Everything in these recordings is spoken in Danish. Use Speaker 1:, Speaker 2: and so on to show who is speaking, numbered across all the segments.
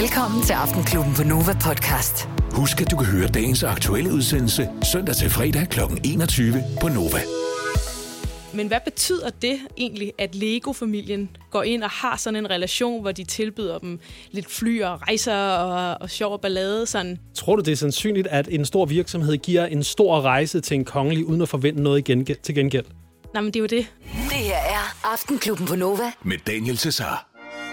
Speaker 1: Velkommen til Aftenklubben på Nova Podcast.
Speaker 2: Husk, at du kan høre dagens aktuelle udsendelse søndag til fredag kl. 21 på Nova.
Speaker 3: Men hvad betyder det egentlig, at Lego-familien går ind og har sådan en relation, hvor de tilbyder dem lidt fly og rejser og sjov og ballade? Sådan?
Speaker 4: Tror du, det er sandsynligt, at en stor virksomhed giver en stor rejse til en kongelig, uden at forvente noget til gengæld?
Speaker 3: Nej, men det er jo det.
Speaker 1: Det her er Aftenklubben på Nova.
Speaker 2: Med Daniel Cesar.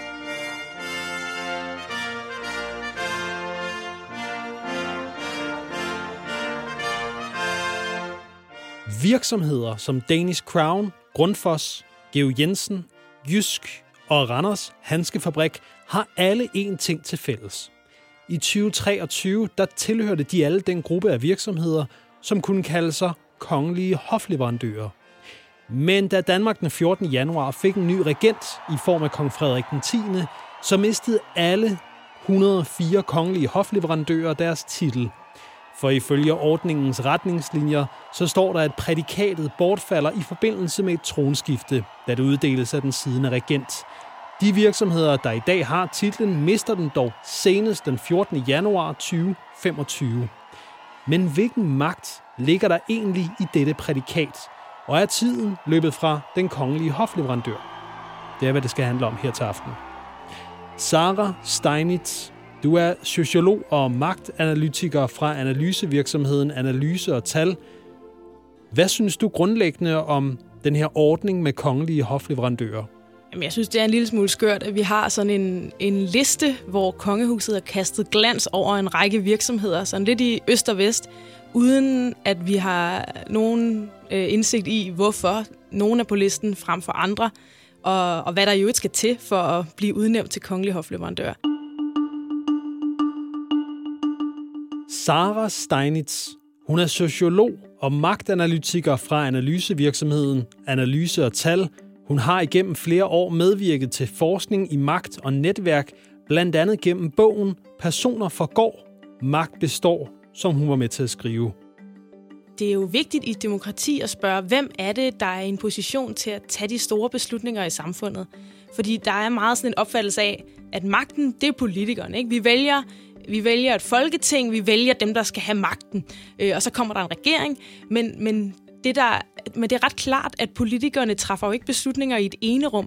Speaker 4: Virksomheder som Danish Crown, Grundfos, Georg Jensen, Jysk og Randers Handskefabrik har alle én ting til fælles. I 2023 der tilhørte de alle den gruppe af virksomheder, som kunne kalde sig kongelige hofleverandører. Men da Danmark den 14. januar fik en ny regent i form af kong Frederik den 10., så mistede alle 104 kongelige hofleverandører deres titel. For ifølge ordningens retningslinjer, så står der, at prædikatet bortfalder i forbindelse med et tronskifte, da det uddeles af den siddende regent. De virksomheder, der i dag har titlen, mister den dog senest den 14. januar 2025. Men hvilken magt ligger der egentlig i dette prædikat? Og er tiden løbet fra den kongelige hofleverandør? Det er, hvad det skal handle om her til aften. Sarah Steinitz, du er sociolog og magtanalytiker fra analysevirksomheden Analyse og Tal. Hvad synes du grundlæggende om den her ordning med kongelige hofleverandører?
Speaker 3: Jamen, jeg synes, det er en lille smule skørt, at vi har sådan en liste, hvor kongehuset har kastet glans over en række virksomheder, sådan lidt i øst og vest, uden at vi har nogen indsigt i, hvorfor nogen er på listen frem for andre, og hvad der jo ikke skal til for at blive udnævnt til kongelig hofleverandør.
Speaker 4: Sarah Steinitz, hun er sociolog og magtanalytiker fra analysevirksomheden Analyse og Tal. Hun har igennem flere år medvirket til forskning i magt og netværk, blandt andet gennem bogen Personer forgår, magt består, som hun var med til at skrive.
Speaker 3: Det er jo vigtigt i et demokrati at spørge, hvem er det, der er i en position til at tage de store beslutninger i samfundet? Fordi der er meget sådan en opfattelse af, at magten, det er politikerne, ikke? Vi vælger et folketing, vi vælger dem, der skal have magten, og så kommer der en regering. Men det er ret klart, at politikerne træffer jo ikke beslutninger i et enerum.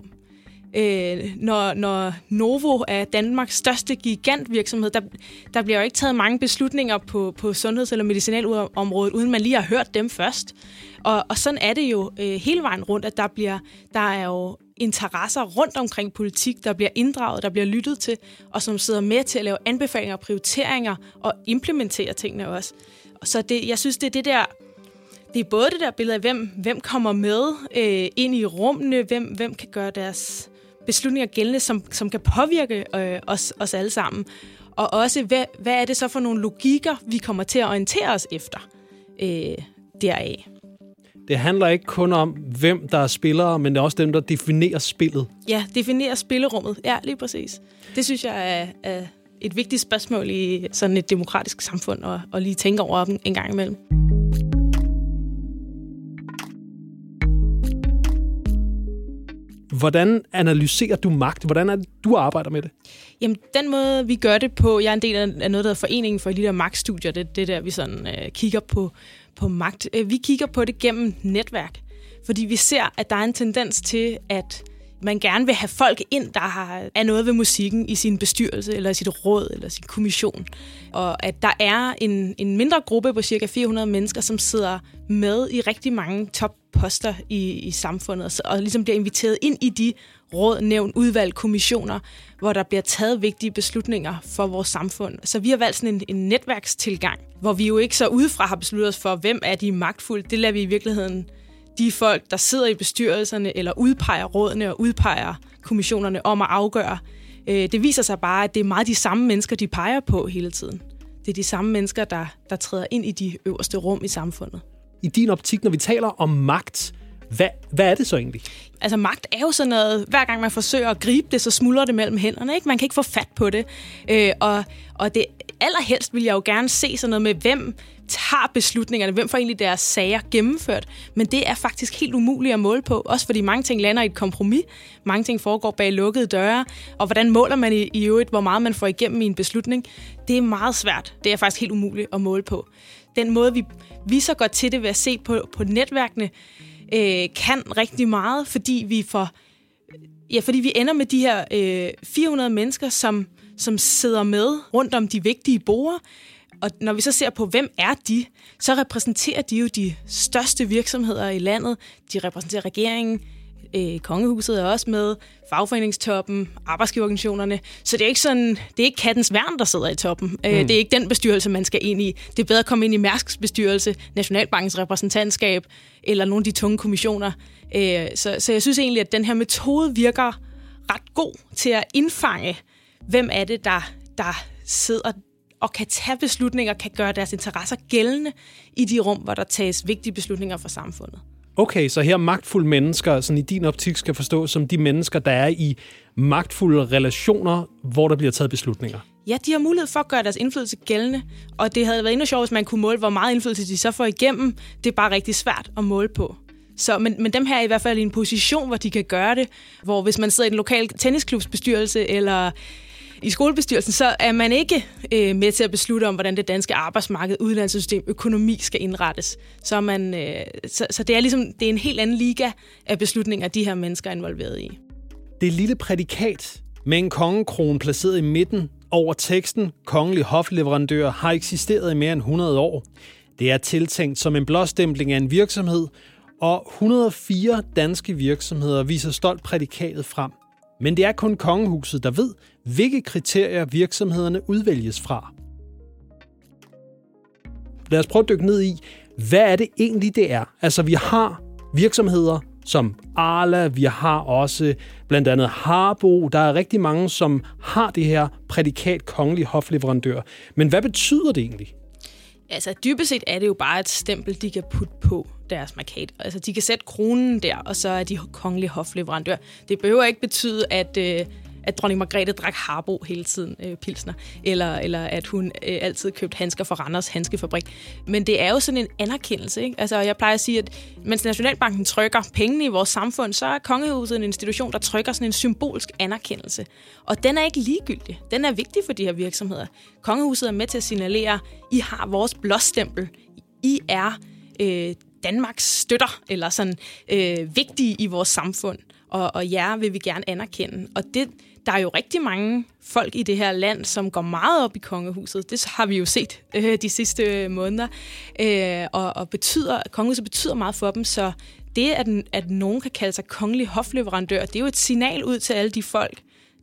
Speaker 3: Når Novo er Danmarks største gigantvirksomhed, der bliver jo ikke taget mange beslutninger på sundheds- eller medicinalområdet, uden man lige har hørt dem først. Og sådan er det jo hele vejen rundt, at der er jo interesser rundt omkring politik, der bliver inddraget, der bliver lyttet til, og som sidder med til at lave anbefalinger og prioriteringer og implementere tingene også. Så jeg synes, det er det der. Det er både det der billede af, hvem kommer med ind i rummene, hvem kan gøre deres beslutninger gældende, som kan påvirke os alle sammen. Og også, hvad er det så for nogle logikker, vi kommer til at orientere os efter deraf.
Speaker 4: Det handler ikke kun om, hvem der er spillere, men det er også dem, der definerer spillet.
Speaker 3: Ja, definerer spillerummet. Ja, lige præcis. Det synes jeg er et vigtigt spørgsmål i sådan et demokratisk samfund, og lige tænke over dem en gang imellem.
Speaker 4: Hvordan analyserer du magt? Hvordan er det, du arbejder med det?
Speaker 3: Jamen, den måde, vi gør det på, jeg er en del af noget, der hedder Foreningen for de der magtstudier, det der, vi sådan kigger på magt. Vi kigger på det gennem netværk, fordi vi ser, at der er en tendens til, at man gerne vil have folk ind, der er noget ved musikken i sin bestyrelse, eller sit råd, eller sin kommission. Og at der er en mindre gruppe på cirka 400 mennesker, som sidder med i rigtig mange topposter i samfundet, og ligesom bliver inviteret ind i de råd, nævn, udvalg, kommissioner, hvor der bliver taget vigtige beslutninger for vores samfund. Så vi har valgt sådan en netværkstilgang, hvor vi jo ikke så udefra har besluttet os for, hvem er de magtfulde. Det lader vi i virkeligheden de folk, der sidder i bestyrelserne, eller udpeger rådene og udpeger kommissionerne om at afgøre. Det viser sig bare, at det er meget de samme mennesker, de peger på hele tiden. Det er de samme mennesker, der træder ind i de øverste rum i samfundet.
Speaker 4: I din optik, når vi taler om magt, hvad er det så egentlig?
Speaker 3: Altså magt er jo sådan noget, hver gang man forsøger at gribe det, så smuldrer det mellem hænderne, ikke? Man kan ikke få fat på det. Og det allerhelst vil jeg jo gerne se sådan noget med, tager beslutningerne, hvem får egentlig deres sager gennemført. Men det er faktisk helt umuligt at måle på, også fordi mange ting lander i et kompromis, mange ting foregår bag lukkede døre, og hvordan måler man i øvrigt, hvor meget man får igennem i en beslutning, det er meget svært. Det er faktisk helt umuligt at måle på. Den måde, vi så går til det ved at se på netværkene, kan rigtig meget, fordi vi ender med de her 400 mennesker, som sidder med rundt om de vigtige borde. Og når vi så ser på, hvem er de, så repræsenterer de jo de største virksomheder i landet. De repræsenterer regeringen, kongehuset er også med, fagforeningstoppen, arbejdsgiverorganisationerne. Så det er ikke sådan, det er ikke kattens værn, der sidder i toppen. Det er ikke den bestyrelse, man skal ind i. Det er bedre at komme ind i Mærsks bestyrelse, Nationalbankens repræsentantskab eller nogle af de tunge kommissioner. Så jeg synes egentlig, at den her metode virker ret god til at indfange, hvem er det, der sidder og kan tage beslutninger, kan gøre deres interesser gældende i de rum, hvor der tages vigtige beslutninger for samfundet.
Speaker 4: Okay, så her magtfulde mennesker, sådan i din optik, skal forstås som de mennesker, der er i magtfulde relationer, hvor der bliver taget beslutninger. Ja,
Speaker 3: de har mulighed for at gøre deres indflydelse gældende, og det havde været endnu sjovt, hvis man kunne måle, hvor meget indflydelse de så får igennem. Det er bare rigtig svært at måle på. Så, men dem her er i hvert fald i en position, hvor de kan gøre det, hvor hvis man sidder i en lokal tennisklubsbestyrelse eller i skolebestyrelsen, så er man ikke med til at beslutte om, hvordan det danske arbejdsmarked, uddannelsessystem, økonomi skal indrettes. Så det er ligesom, det er en helt anden liga af beslutninger, de her mennesker er involveret i.
Speaker 4: Det lille prædikat med en kongekrone placeret i midten over teksten kongelig hofleverandør har eksisteret i mere end 100 år. Det er tiltænkt som en blåstempling af en virksomhed, og 104 danske virksomheder viser stolt prædikatet frem. Men det er kun kongehuset, der ved, hvilke kriterier virksomhederne udvælges fra. Lad os prøve at dykke ned i, hvad er det egentlig, det er? Altså, vi har virksomheder som Arla, vi har også blandt andet Harbo. Der er rigtig mange, som har det her prædikat kongelig hofleverandør. Men hvad betyder det egentlig?
Speaker 3: Altså, dybest set er det jo bare et stempel, de kan putte på deres markat. Altså, de kan sætte kronen der, og så er de kongelige hofleverandør. Det behøver ikke betyde, at dronning Margrethe drak Harbo hele tiden, pilsner, eller at hun altid købte handsker fra Randers Handskefabrik. Men det er jo sådan en anerkendelse, ikke? Altså, jeg plejer at sige, at mens Nationalbanken trykker pengene i vores samfund, så er kongehuset en institution, der trykker sådan en symbolsk anerkendelse. Og den er ikke ligegyldig. Den er vigtig for de her virksomheder. Kongehuset er med til at signalere, I har vores blåstempel. I er Danmarks støtter, eller sådan vigtige i vores samfund. Og jer vil vi gerne anerkende. Og der er jo rigtig mange folk i det her land, som går meget op i kongehuset. Det har vi jo set de sidste måneder. Og kongehuset betyder meget for dem, så det, at nogen kan kalde sig kongelig hofleverandør, det er jo et signal ud til alle de folk,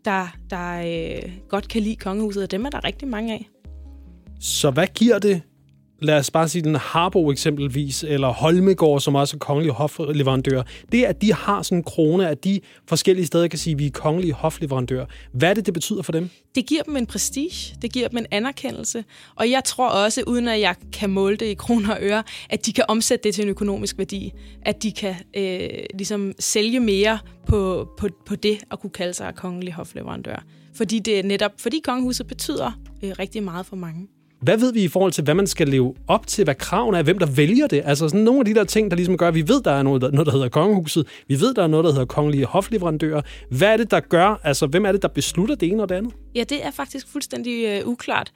Speaker 3: der godt kan lide kongehuset, og dem er der rigtig mange af.
Speaker 4: Så hvad giver det? Lad os bare sige den Harbo eksempelvis, eller Holmegaard, som også er kongelige hofleverandør. Det, at de har sådan en krone, at de forskellige steder kan sige, at vi er kongelige hofleverandør. Hvad er det betyder for dem?
Speaker 3: Det giver dem en prestige, det giver dem en anerkendelse. Og jeg tror også, uden at jeg kan måle det i kroner og øre, at de kan omsætte det til en økonomisk værdi. At de kan ligesom sælge mere på det at kunne kalde sig kongelig hofleverandør. Fordi kongehuset betyder rigtig meget for mange.
Speaker 4: Hvad ved vi i forhold til, hvad man skal leve op til, hvad kravene er, hvem der vælger det? Altså sådan nogle af de der ting, der ligesom gør, at vi ved, der er noget, der hedder kongehuset. Vi ved, der er noget, der hedder kongelige hofleverandører. Hvad er det, der gør? Altså, hvem er det, der beslutter det ene og det andet?
Speaker 3: Ja, det er faktisk fuldstændig uklart.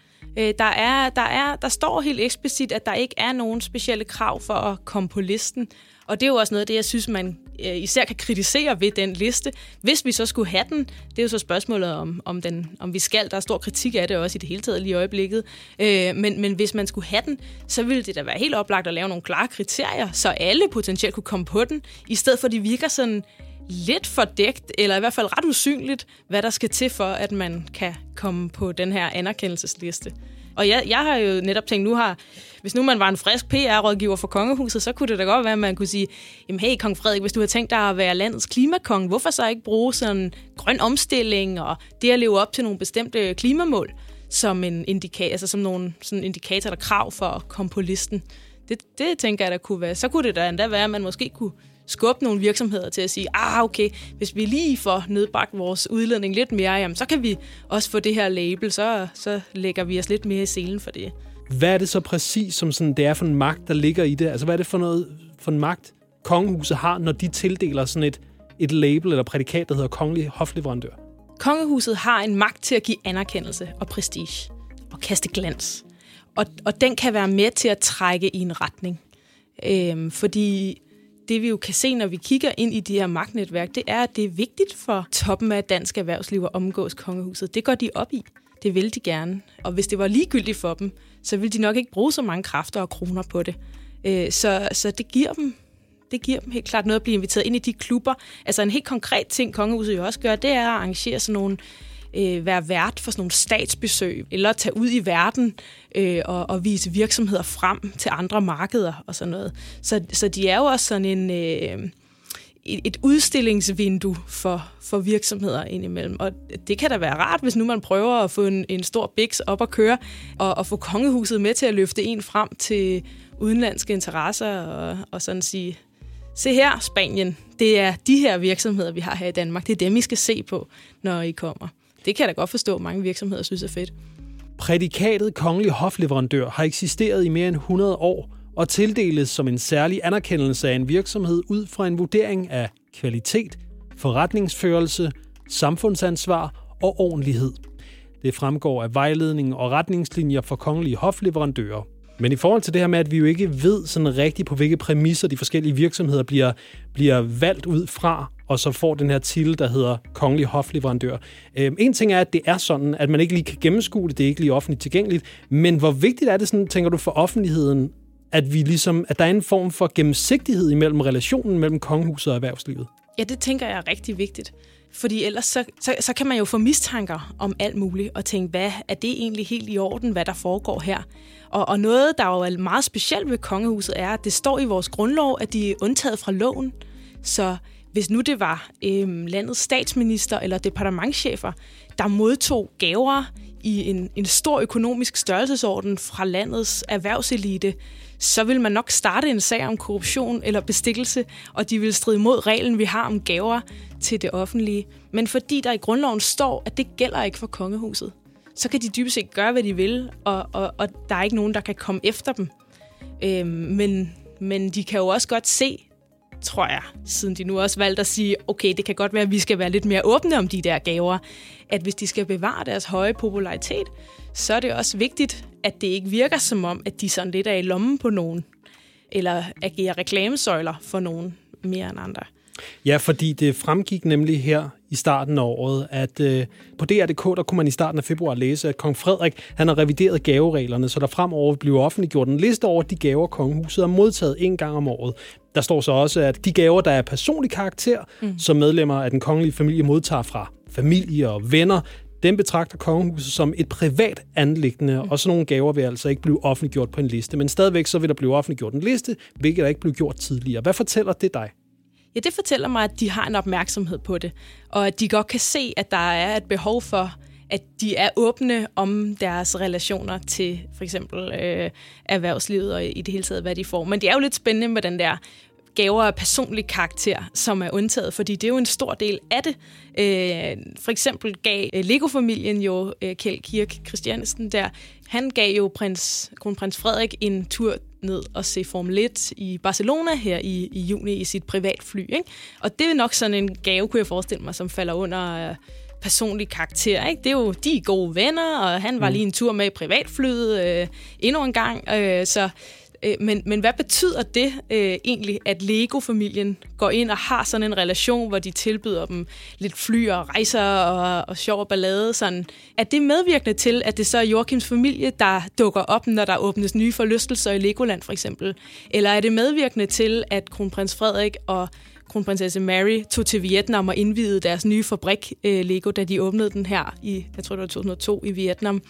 Speaker 3: Der står helt eksplicit, at der ikke er nogen specielle krav for at komme på listen. Og det er jo også noget af det, jeg synes, man især kan kritisere ved den liste. Hvis vi så skulle have den, det er jo så spørgsmålet om vi skal. Der er stor kritik af det også i det hele taget lige i øjeblikket. Men hvis man skulle have den, så ville det da være helt oplagt at lave nogle klare kriterier, så alle potentielt kunne komme på den, i stedet for at de virker sådan lidt fordækt, eller i hvert fald ret usynligt, hvad der skal til for, at man kan komme på den her anerkendelsesliste. Og jeg har jo netop tænkt, hvis nu man var en frisk PR-rådgiver for kongehuset, så kunne det da godt være, at man kunne sige, jamen hey, kong Frederik, hvis du har tænkt dig at være landets klimakonge, hvorfor så ikke bruge sådan grøn omstilling og det at leve op til nogle bestemte klimamål som en indikator, altså som nogle sådan indikator eller krav for at komme på listen? Det tænker jeg, der kunne være. Så kunne det da endda være, at man måske kunne skubbe nogle virksomheder til at sige, okay, hvis vi lige får nedbragt vores udledning lidt mere, jamen, så kan vi også få det her label, så lægger vi os lidt mere i selen for det.
Speaker 4: Hvad er det så præcis, som sådan, det er for en magt, der ligger i det? Altså, hvad er det for en magt, kongehuset har, når de tildeler sådan et label eller prædikat, der hedder kongelig hofleverandør?
Speaker 3: Kongehuset har en magt til at give anerkendelse og prestige og kaste glans. Og den kan være med til at trække i en retning. Fordi det vi jo kan se, når vi kigger ind i de her magtnetværk, det er, at det er vigtigt for toppen af dansk erhvervsliv at omgås kongehuset. Det går de op i. Det vil de gerne. Og hvis det var ligegyldigt for dem, så ville de nok ikke bruge så mange kræfter og kroner på det. Så det giver dem helt klart noget at blive inviteret ind i de klubber. Altså en helt konkret ting, kongehuset jo også gør, det er at arrangere sådan nogle, være vært for sådan nogle statsbesøg, eller tage ud i verden og vise virksomheder frem til andre markeder og sådan noget. Så de er jo også sådan et udstillingsvindue for virksomheder indimellem. Og det kan da være rart, hvis nu man prøver at få en stor biks op at køre, og få kongehuset med til at løfte en frem til udenlandske interesser, og sådan sige, se her, Spanien, det er de her virksomheder, vi har her i Danmark. Det er dem, I skal se på, når I kommer. Det kan jeg da godt forstå, at mange virksomheder synes er fedt.
Speaker 4: Prædikatet kongelig hofleverandør har eksisteret i mere end 100 år, og tildeles som en særlig anerkendelse af en virksomhed ud fra en vurdering af kvalitet, forretningsførelse, samfundsansvar og ordentlighed. Det fremgår af vejledning og retningslinjer for kongelige hofleverandører. Men i forhold til det her med, at vi jo ikke ved sådan rigtigt, på hvilke præmisser de forskellige virksomheder bliver valgt ud fra, og så får den her titel, der hedder kongelig hofleverandør. En ting er, at det er sådan, at man ikke lige kan gennemskue det, det er ikke lige offentligt tilgængeligt, men hvor vigtigt er det sådan, tænker du, for offentligheden, at der er en form for gennemsigtighed imellem relationen mellem kongehuset og erhvervslivet? Ja,
Speaker 3: det tænker jeg er rigtig vigtigt. Fordi ellers så kan man jo få mistanker om alt muligt, og tænke, hvad er det egentlig helt i orden, hvad der foregår her? Og noget, der jo er meget specielt ved kongehuset, er, at det står i vores grundlov, at de er undtaget fra loven. Så hvis nu det var landets statsminister eller departementschefer, der modtog gaver i en stor økonomisk størrelsesorden fra landets erhvervselite, så vil man nok starte en sag om korruption eller bestikkelse, og de vil stride mod reglen, vi har om gaver til det offentlige. Men fordi der i grundloven står, at det gælder ikke for kongehuset, så kan de dybest set gøre, hvad de vil, og der er ikke nogen, der kan komme efter dem. Men de kan jo også godt se, tror jeg, siden de nu også valgte at sige, okay, det kan godt være, at vi skal være lidt mere åbne om de der gaver, at hvis de skal bevare deres høje popularitet, så er det også vigtigt, at det ikke virker som om, at de sådan lidt er i lommen på nogen, eller agerer reklamesøjler for nogen mere end andre.
Speaker 4: Ja, fordi det fremgik nemlig her i starten af året, at på DR.dk, der kunne man i starten af februar læse, at kong Frederik han har revideret gavereglerne, så der fremover bliver offentliggjort en liste over de gaver, kongehuset har modtaget en gang om året. Der står så også, at de gaver, der er personlig karakter, som medlemmer af den kongelige familie modtager fra familie og venner, den betragter kongehuset som et privat anliggende, og sådan nogle gaver vil altså ikke blive offentliggjort på en liste. Men stadigvæk så vil der blive offentliggjort en liste, hvilket der ikke blev gjort tidligere. Hvad fortæller det dig?
Speaker 3: Ja, det fortæller mig, at de har en opmærksomhed på det, og at de godt kan se, at der er et behov for, at de er åbne om deres relationer til for eksempel erhvervslivet og i det hele taget, hvad de får. Men det er jo lidt spændende med den der gaver af personlig karakter, som er undtaget, fordi det er jo en stor del af det. For eksempel gav Lego-familien jo Kjeld Kirk Christiansen der, han gav jo kronprins Frederik en tur ned og se Formel 1 i Barcelona her i juni i sit privatfly, ikke? Og det er nok sådan en gave, kunne jeg forestille mig, som falder under personlig karakter, ikke? Det er jo de gode venner, og han var lige en tur med i privatflyet endnu en gang, Men hvad betyder det egentlig, at Lego-familien går ind og har sådan en relation, hvor de tilbyder dem lidt fly og rejser og sjov og ballade? Sådan. Er det medvirkende til, at det så er Joachims familie, der dukker op, når der åbnes nye forlystelser i Legoland for eksempel? Eller er det medvirkende til, at kronprins Frederik og kronprinsesse Mary tog til Vietnam og indvidede deres nye fabrik, Lego, da de åbnede den her i, jeg tror det var 2002 i Vietnam.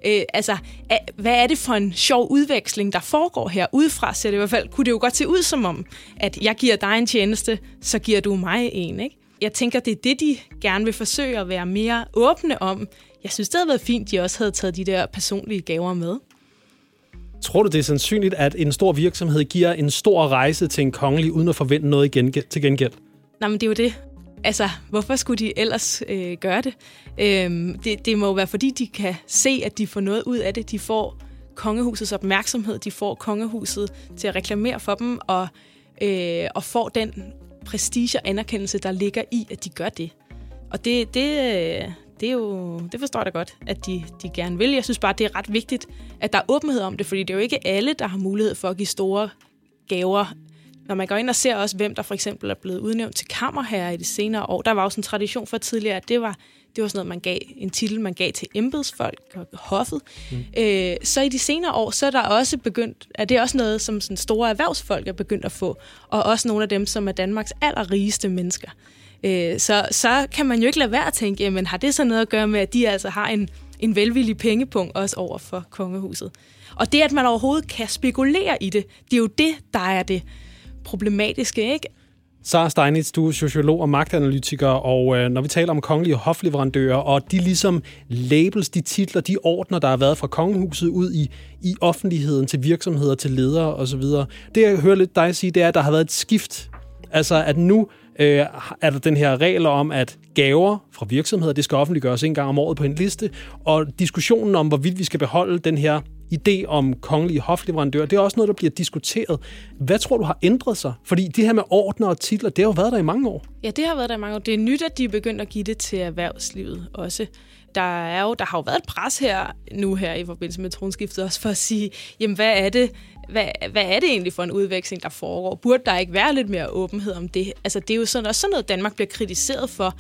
Speaker 3: Hvad er det for en sjov udveksling, der foregår her udefra? Så det i hvert fald kunne det jo godt se ud som om, at jeg giver dig en tjeneste, så giver du mig en, ikke? Jeg tænker, det er det, de gerne vil forsøge at være mere åbne om. Jeg synes, det havde været fint, de også havde taget de der personlige gaver med.
Speaker 4: Tror du, det er sandsynligt, at en stor virksomhed giver en stor rejse til en kongelig, uden at forvente noget til gengæld?
Speaker 3: Nej, men det er jo det. Altså, hvorfor skulle de ellers gøre det? Det må jo være, fordi de kan se, at de får noget ud af det. De får kongehusets opmærksomhed, de får kongehuset til at reklamere for dem, og får den prestige og anerkendelse, der ligger i, at de gør det. Og det forstår jeg da godt, at de gerne vil. Jeg synes bare, det er ret vigtigt, at der er åbenhed om det, fordi det er jo ikke alle, der har mulighed for at give store gaver. Når man går ind og ser også, hvem der for eksempel er blevet udnævnt til kammerherre i de senere år, der var jo sådan en tradition for tidligere, at det var sådan noget, man gav en titel, man gav til embedsfolk og hoffet. Så i de senere år, så er der også begyndt, at det er også noget, som sådan store erhvervsfolk er begyndt at få, og også nogle af dem, som er Danmarks allerrigeste mennesker. Så kan man jo ikke lade være at tænke, jamen har det så noget at gøre med, at de altså har en velvillig pengepunkt også over for kongehuset. Og det, at man overhovedet kan spekulere i det, det er jo det, der er det problematiske, ikke?
Speaker 4: Sara Steinitz, du er sociolog og magtanalytiker, og når vi taler om kongelige hofleverandører, og de ligesom labels, de titler, de ordner, der har været fra kongehuset ud i offentligheden til virksomheder, til ledere osv. Det, jeg hører lidt dig sige, det er, at der har været et skift. Altså, at nu er der den her regel om, at gaver fra virksomheder, det skal offentliggøres en gang om året på en liste, og diskussionen om, hvorvidt vi skal beholde den her idé om kongelige hofleverandører, det er også noget, der bliver diskuteret. Hvad tror du har ændret sig? Fordi det her med ordner og titler, det har jo været der i mange år. Ja, det har været der i mange år. Det er nyt, at de er begyndt at give det til erhvervslivet også. Der har jo været et pres her i forbindelse med tronskiftet også for at sige, jamen hvad er det egentlig for en udveksling, der foregår? Burde der ikke være lidt mere åbenhed om det? Altså det er jo sådan noget, Danmark bliver kritiseret for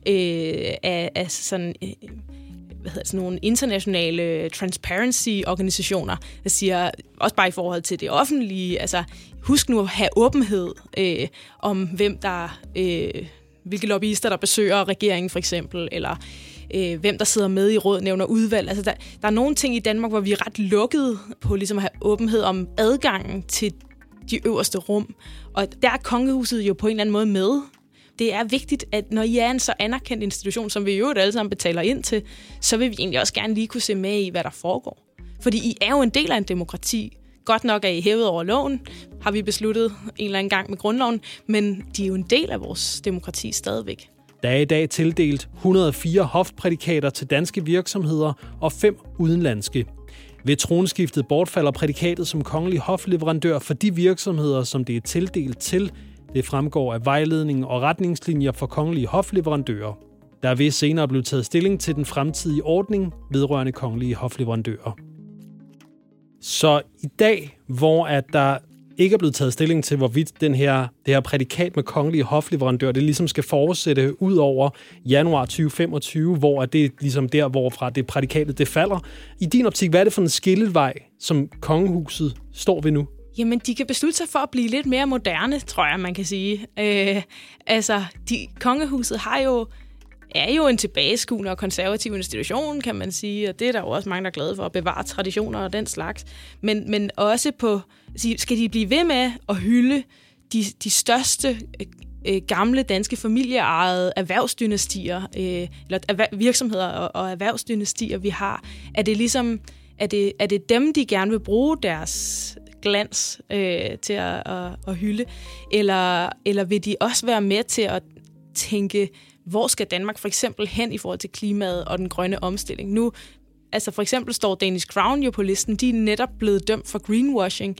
Speaker 4: af sådan nogle internationale transparency-organisationer, der siger, også bare i forhold til det offentlige, altså husk nu at have åbenhed om hvem der, hvilke lobbyister, der besøger regeringen for eksempel, eller hvem der sidder med i råd, nævner udvalg. Altså der er nogle ting i Danmark, hvor vi er ret lukkede på ligesom at have åbenhed om adgangen til de øverste rum. Og der er kongehuset jo på en eller anden måde med. Det er vigtigt, at når I er en så anerkendt institution, som vi jo alle sammen betaler ind til, så vil vi egentlig også gerne lige kunne se med i, hvad der foregår. Fordi I er jo en del af en demokrati. Godt nok er I hævet over loven, har vi besluttet en eller anden gang med grundloven, men de er jo en del af vores demokrati stadigvæk. Der er i dag tildelt 104 hofprædikater til danske virksomheder og 5 udenlandske. Ved tronskiftet bortfalder prædikatet som kongelig hofleverandør for de virksomheder, som det er tildelt til. Det fremgår af vejledning og retningslinjer for kongelige hofleverandører. Der vil senere blive taget stilling til den fremtidige ordning vedrørende kongelige hofleverandører. Så i dag, hvor at der ikke er blevet taget stilling til, hvorvidt det her prædikat med kongelige hofleverandører, det ligesom skal fortsætte ud over januar 2025, hvor det er ligesom der, hvorfra det prædikatet det falder. I din optik, hvad er det for en skillevej, som kongehuset står ved nu?
Speaker 3: Jamen, de kan beslutte sig for at blive lidt mere moderne, tror jeg, man kan sige. Kongehuset er jo en tilbageskuende og konservativ institution, kan man sige, og det er der jo også mange, der er glade for at bevare traditioner og den slags. Men også skal de blive ved med at hylde de største gamle danske familieejede erhvervsdynastier, eller virksomheder og erhvervsdynastier, vi har. Er det ligesom, er det dem, de gerne vil bruge deres glans til at hylde, eller vil de også være med til at tænke, hvor skal Danmark for eksempel hen i forhold til klimaet og den grønne omstilling? Nu, altså for eksempel står Danish Crown jo på listen, de er netop blevet dømt for greenwashing.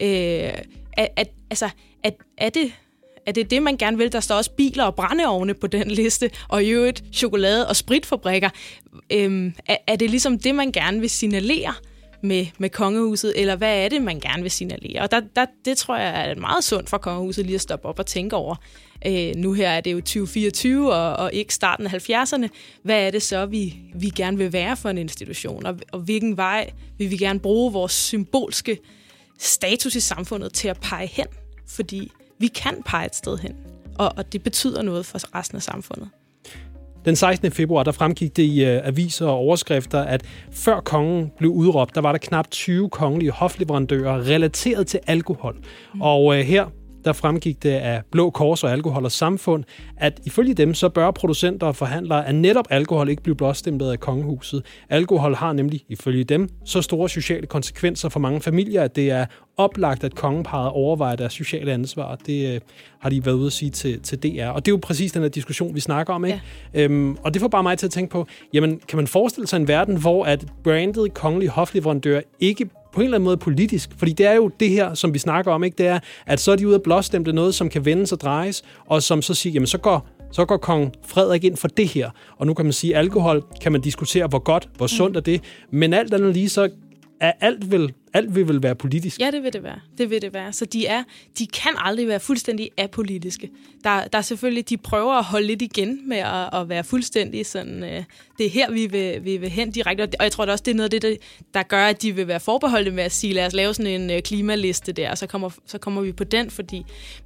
Speaker 3: Er det, man gerne vil? Der står også biler og brændeovne på den liste, og i øvrigt chokolade- og spritfabrikker. Er det ligesom det, man gerne vil signalere med kongehuset, eller hvad er det, man gerne vil signalere? Og det tror jeg er meget sundt for kongehuset lige at stoppe op og tænke over. Nu her er det jo 2024 og ikke starten af 70'erne. Hvad er det så, vi gerne vil være for en institution? Og hvilken vej vil vi gerne bruge vores symbolske status i samfundet til at pege hen? Fordi vi kan pege et sted hen, og det betyder noget for resten af samfundet.
Speaker 4: Den 16. februar, der fremgik det i aviser og overskrifter, at før kongen blev udråbt, der var der knap 20 kongelige hofleverandører relateret til alkohol. Og her der fremgik det af Blå Kors og Alkohol og Samfund, at ifølge dem, så bør producenter og forhandlere af netop alkohol ikke blive blåstemplet af kongehuset. Alkohol har nemlig, ifølge dem, så store sociale konsekvenser for mange familier, at det er oplagt, at kongeparret overvejer deres sociale ansvar. Det har de været ude at sige til DR. Og det er jo præcis den her diskussion, vi snakker om, ikke? Ja. Og det får bare mig til at tænke på, jamen, kan man forestille sig en verden, hvor at brandet kongelige hofleverandører ikke på en eller anden måde politisk. Fordi det er jo det her, som vi snakker om, ikke? Det er, at så er de ude at blåstemple noget, som kan vendes og drejes, og som så siger, jamen så går kong Frederik ind for det her. Og nu kan man sige, alkohol kan man diskutere, hvor godt, hvor sundt er det, men alt andet lige, så er alt vil vel være politisk.
Speaker 3: Ja, det vil det være. Det vil det være. Så de kan aldrig være fuldstændig apolitiske. Der er selvfølgelig, de prøver at holde lidt igen med at være fuldstændig sådan, det er her, vi vil hen direkte. Og jeg tror da også, det er noget af det, der gør, at de vil være forbeholdte med at sige, lad os lave sådan en klimaliste der, og så kommer vi på den, fordi...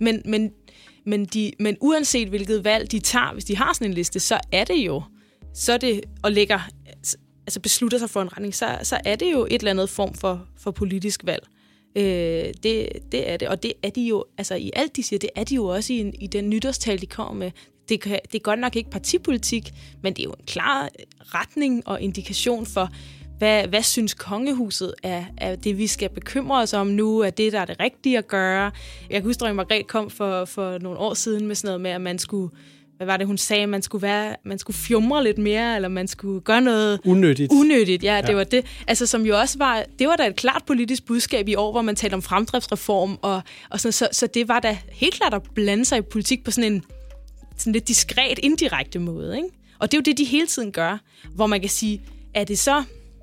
Speaker 3: Men uanset hvilket valg de tager, hvis de har sådan en liste, så er det og lægger... altså beslutter sig for en retning, så er det jo et eller andet form for politisk valg. Det er det, og det er de jo, altså i alt de siger, det er de jo også i den nytårstal, de kommer med. Det er godt nok ikke partipolitik, men det er jo en klar retning og indikation for, hvad synes kongehuset er det, vi skal bekymre os om nu, er det, der er det rigtige at gøre. Jeg kan huske, at Margrethe kom for nogle år siden med sådan noget med, at man skulle... Hvad var det, hun sagde? Man skulle fjumre lidt mere, eller man skulle gøre noget... Unødigt, ja, det var det. Altså, som jo også var... Det var da et klart politisk budskab i år, hvor man talte om fremdriftsreform, og sådan, så det var da helt klart at blande sig i politik på sådan en sådan lidt diskret, indirekte måde, ikke? Og det er jo det, de hele tiden gør, hvor man kan sige, er det så...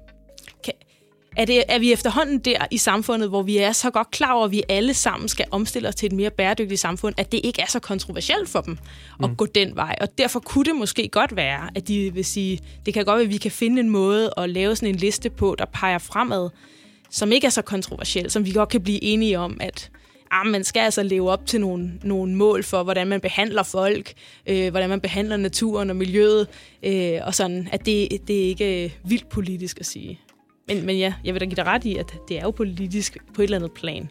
Speaker 3: Er vi efterhånden der i samfundet, hvor vi er så godt klar over, at vi alle sammen skal omstille os til et mere bæredygtigt samfund, at det ikke er så kontroversielt for dem at gå den vej. Og derfor kunne det måske godt være, at de vil sige, det kan godt være, at vi kan finde en måde at lave sådan en liste på, der peger fremad, som ikke er så kontroversiel, som vi godt kan blive enige om, at man skal altså leve op til nogle mål for, hvordan man behandler folk, hvordan man behandler naturen og miljøet, og sådan, at det er ikke vildt politisk at sige. Men ja, jeg vil da give dig ret i, at det er jo politisk på et eller andet plan.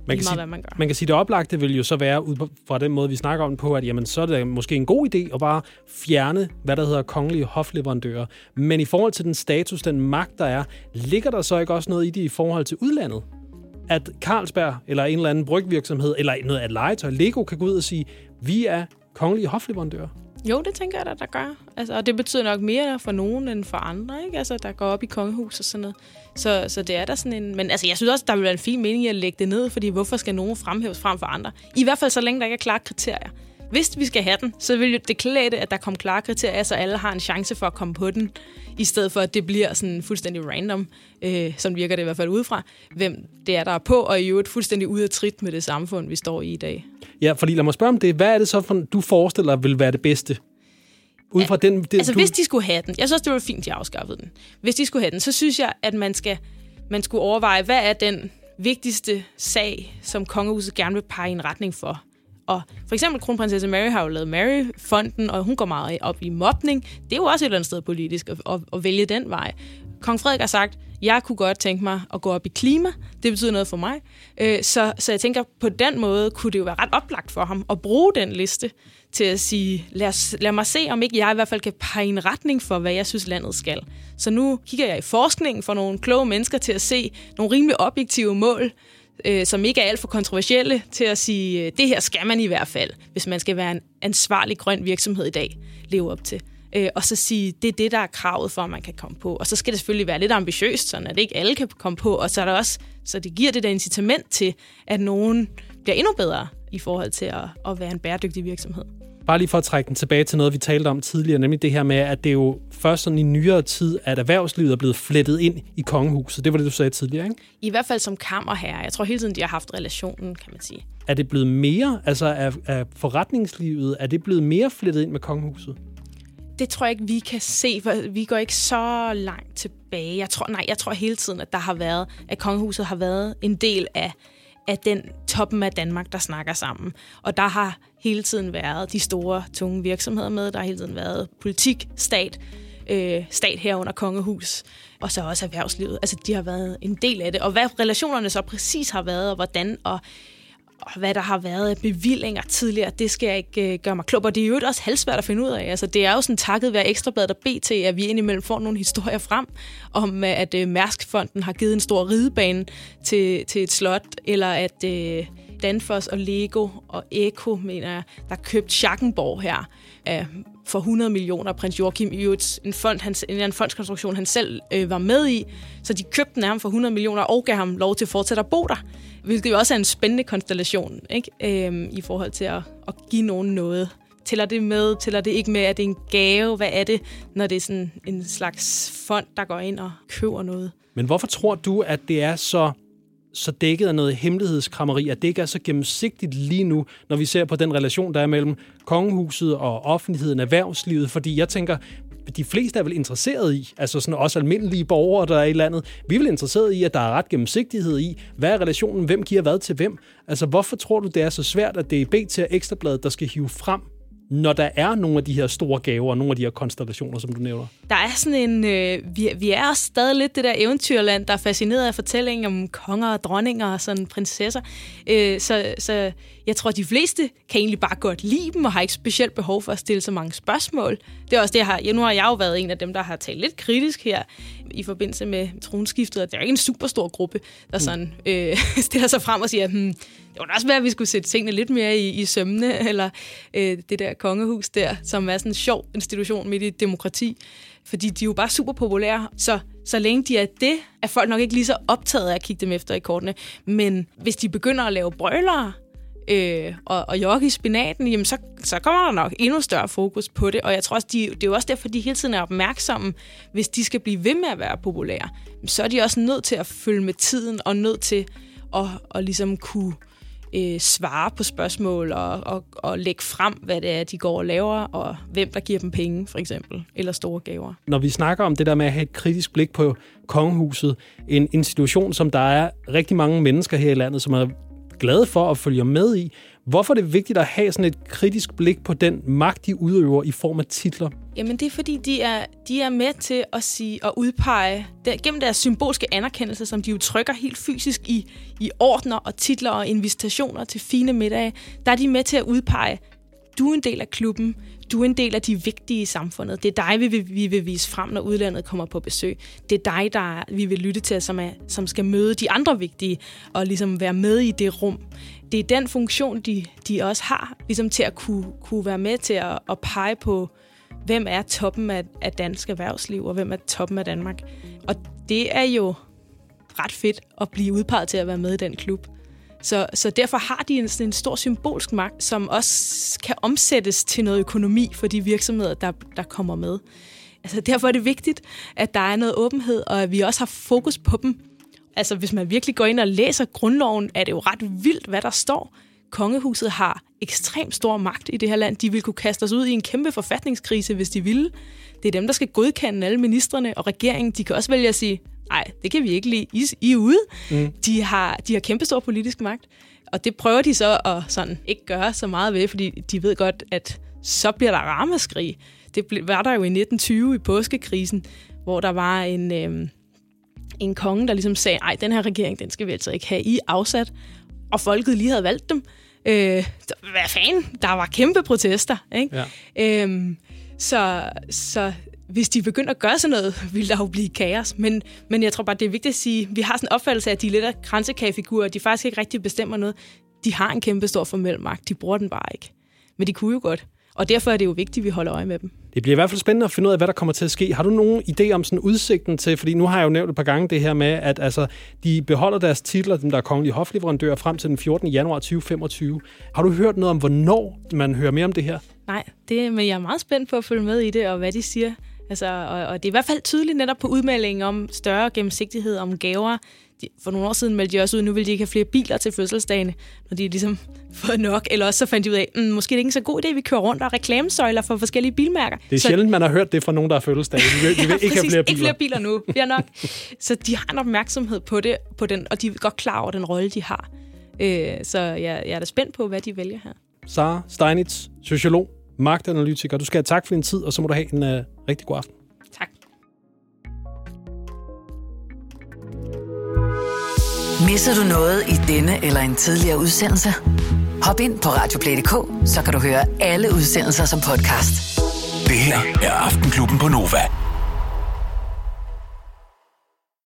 Speaker 3: Man
Speaker 4: kan sige, det oplagte vil jo så være, ud fra den måde, vi snakker om på, at jamen, så er det måske en god idé at bare fjerne, hvad der hedder kongelige hofleverandører. Men i forhold til den status, den magt, der er, ligger der så ikke også noget i det i forhold til udlandet? At Carlsberg eller en eller anden brygvirksomhed, eller noget af legetøj, Lego, kan gå ud og sige, vi er kongelige hofleverandører?
Speaker 3: Jo, det tænker jeg, der gør. Altså, og det betyder nok mere for nogen end for andre, ikke? Altså, der går op i kongehus og sådan noget. Så det er der sådan en... Men altså, jeg synes også, der vil være en fin mening i at lægge det ned, fordi hvorfor skal nogen fremhæves frem for andre? I hvert fald så længe der ikke er klare kriterier. Hvis vi skal have den, så vil jo det klæde, at der kommer klare kriterier, så alle har en chance for at komme på den, i stedet for, at det bliver sådan fuldstændig random, sådan virker det i hvert fald udefra, hvem det er, der er på, og i øvrigt fuldstændig ude af trit med det samfund, vi står i dag. Ja,
Speaker 4: fordi lad mig spørge om det. Hvad er det så, du forestiller vil være det bedste? Ud fra
Speaker 3: hvis de skulle have den, jeg synes, det var fint, de afskaffede den. Hvis de skulle have den, så synes jeg, at man skulle overveje, hvad er den vigtigste sag, som kongehuset gerne vil pege i en retning for. Og for eksempel kronprinsesse Mary har jo lavet Mary-fonden, og hun går meget op i mobning. Det er jo også et eller andet sted politisk at vælge den vej. Kong Frederik har sagt, jeg kunne godt tænke mig at gå op i klima. Det betyder noget for mig. Så jeg tænker, på den måde kunne det jo være ret oplagt for ham at bruge den liste til at sige, lad mig se, om ikke jeg i hvert fald kan pege en retning for, hvad jeg synes, landet skal. Så nu kigger jeg i forskningen for nogle kloge mennesker til at se nogle rimelig objektive mål, som ikke er alt for kontroversielle, til at sige, det her skal man i hvert fald, hvis man skal være en ansvarlig grøn virksomhed i dag, leve op til. Og så sige, det er det, der er kravet for, at man kan komme på. Og så skal det selvfølgelig være lidt ambitiøst, sådan at ikke alle kan komme på, og så er der også, så det giver det der incitament til, at nogen bliver endnu bedre i forhold til at være en bæredygtig virksomhed.
Speaker 4: Bare lige for at trække den tilbage til noget, vi talte om tidligere, nemlig det her med, at det er jo først sådan i nyere tid, at erhvervslivet er blevet flettet ind i kongehuset. Det var det, du sagde tidligere, ikke?
Speaker 3: I hvert fald som kammerherre. Jeg tror hele tiden, de har haft relationen, kan man sige.
Speaker 4: Er det blevet mere, altså af forretningslivet, er det blevet mere flettet ind med kongehuset?
Speaker 3: Det tror jeg ikke, vi kan se, for vi går ikke så langt tilbage. Jeg tror hele tiden, at kongehuset har været en del af den toppen af Danmark, der snakker sammen. Og der har hele tiden været de store, tunge virksomheder med. Der har hele tiden været politik, stat herunder kongehus, og så også erhvervslivet. Altså, de har været en del af det. Og hvad relationerne så præcis har været, og hvordan, og hvad der har været af bevillinger tidligere, det skal jeg ikke gøre mig klog på. Det er jo også halvsvært at finde ud af. Altså, det er jo sådan takket være Ekstrabladet og BT, at vi indimellem får nogle historier frem om, at Mærskfonden har givet en stor ridebane til et slot, eller at Danfoss og Lego og Eko, mener jeg, der købt Schackenborg her af for 100 millioner. Prins Joachim i en fondskonstruktion, han selv var med i. Så de købte den af ham for 100 millioner og gav ham lov til at fortsætte at bo der. Hvilket jo også er en spændende konstellation, ikke? I forhold til at give nogen noget. Tæller det med? Tæller det ikke med? Er det en gave? Hvad er det, når det er sådan en slags fond, der går ind og køber noget?
Speaker 4: Men hvorfor tror du, at det er så dækket af noget hemmelighedskrammeri, at det ikke er så gennemsigtigt lige nu, når vi ser på den relation, der er mellem kongehuset og offentligheden, erhvervslivet? Fordi jeg tænker, de fleste er vel interesseret i, altså sådan også almindelige borgere, der er i landet, vi er vel interesseret i, at der er ret gennemsigtighed i, hvad er relationen, hvem giver hvad til hvem? Altså hvorfor tror du, det er så svært, at det er BT og Ekstrabladet, der skal hive frem, når der er nogle af de her store gaver, og nogle af de her konstellationer, som du nævner? Der er
Speaker 3: sådan en... vi er også stadig lidt det der eventyrland, der er fascineret af fortællingen om konger og dronninger og sådan prinsesser. Så jeg tror, de fleste kan egentlig bare godt lide dem, og har ikke specielt behov for at stille så mange spørgsmål. Det er også det, nu har jeg jo været en af dem, der har talt lidt kritisk her i forbindelse med tronskiftet, og det er ikke en super stor gruppe, der sådan stiller sig frem og siger, det var da også værd, at vi skulle sætte tingene lidt mere i sømmene, eller det der kongehus der, som er sådan en sjov institution midt i et demokrati. Fordi de er jo bare super populære, så længe de er det, er folk nok ikke lige så optaget af at kigge dem efter i kortene. Men hvis de begynder at lave brølere og jogge i spinaten, jamen så kommer der nok endnu større fokus på det. Og jeg tror også, det er jo også derfor, de hele tiden er opmærksomme. Hvis de skal blive ved med at være populære, så er de også nødt til at følge med tiden, og nødt til at ligesom kunne svare på spørgsmål og lægge frem, hvad det er, de går og laver, og hvem der giver dem penge, for eksempel, eller store gaver.
Speaker 4: Når vi snakker om det der med at have et kritisk blik på kongehuset, en institution, som der er rigtig mange mennesker her i landet, som er glade for at følge med i, hvorfor er det vigtigt at have sådan et kritisk blik på den magt, de udøver i form af titler?
Speaker 3: Jamen det er fordi, de er med til at sige og udpege, gennem deres symbolske anerkendelse, som de jo trykker helt fysisk i ordner og titler og invitationer til fine middage, der er de med til at udpege, du er en del af klubben, du er en del af de vigtige i samfundet. Det er dig, vi vil vise frem, når udlandet kommer på besøg. Det er dig, vi vil lytte til, som skal møde de andre vigtige, og ligesom være med i det rum. Det er den funktion, de også har, ligesom til at kunne være med til at pege på, hvem er toppen af dansk erhvervsliv, og hvem er toppen af Danmark. Og det er jo ret fedt at blive udpeget til at være med i den klub. Så derfor har de en stor symbolsk magt, som også kan omsættes til noget økonomi for de virksomheder, der kommer med. Altså, derfor er det vigtigt, at der er noget åbenhed, og at vi også har fokus på dem. Altså, hvis man virkelig går ind og læser grundloven, er det jo ret vildt, hvad der står. Kongehuset har ekstremt stor magt i det her land. De vil kunne kaste os ud i en kæmpe forfatningskrise, hvis de ville. Det er dem, der skal godkende alle ministrene og regeringen. De kan også vælge at sige, nej, det kan vi ikke lide. I er ude. De har kæmpestor politisk magt, og det prøver de så at sådan ikke gøre så meget ved, fordi de ved godt, at så bliver der ramaskrig. Det var der jo i 1920 i påskekrisen, hvor der var en konge, der ligesom sagde, nej, den her regering, den skal vi altså ikke have afsat, og folket lige havde valgt dem. Hvad fanden? Der var kæmpe protester, ikke? Ja. Så hvis de begynder at gøre sådan noget, vil der jo blive kaos. Men jeg tror bare, det er vigtigt at sige, vi har sådan en opfattelse af, at de er lidt af kransekagefigurer, de faktisk ikke rigtig bestemmer noget. De har en kæmpe stor formel magt, de bruger den bare ikke. Men de kunne jo godt. Og derfor er det jo vigtigt, at vi holder øje med dem. Det bliver i hvert fald spændende at finde ud af, hvad der kommer til at ske. Har du nogen idé om sådan udsigten til, fordi nu har jeg jo nævnt et par gange det her med, at altså, de beholder deres titler, dem der er kongelige hofleverandører, frem til den 14. januar 2025. Har du hørt noget om, hvornår man hører mere om det her? Nej, men jeg er meget spændt på at følge med i det, og hvad de siger. Altså, og det er i hvert fald tydeligt netop på udmeldingen om større gennemsigtighed om gaver. For nogle år siden meldte de også ud, nu vil de ikke have flere biler til fødselsdagene, når de ligesom fået nok. Eller også så fandt de ud af, måske er det ikke en så god idé, at vi kører rundt og reklamesøjler for forskellige bilmærker. Det er sjældent, man har hørt det fra nogen, der har fødselsdage. De vil ikke have flere biler. Ikke flere biler nu. Vi er nok. Så de har en opmærksomhed på den, og de er godt klar over den rolle, de har. Så jeg er da spændt på, hvad de vælger her. Sara Steinitz, sociolog, magtanalytiker. Du skal have tak for din tid, og så må du have en rigtig god aften. Tak.
Speaker 1: Misser du noget i denne eller en tidligere udsendelse? Hop ind på radioplay.dk, så kan du høre alle udsendelser som podcast.
Speaker 2: Det her er Aftenklubben på Nova.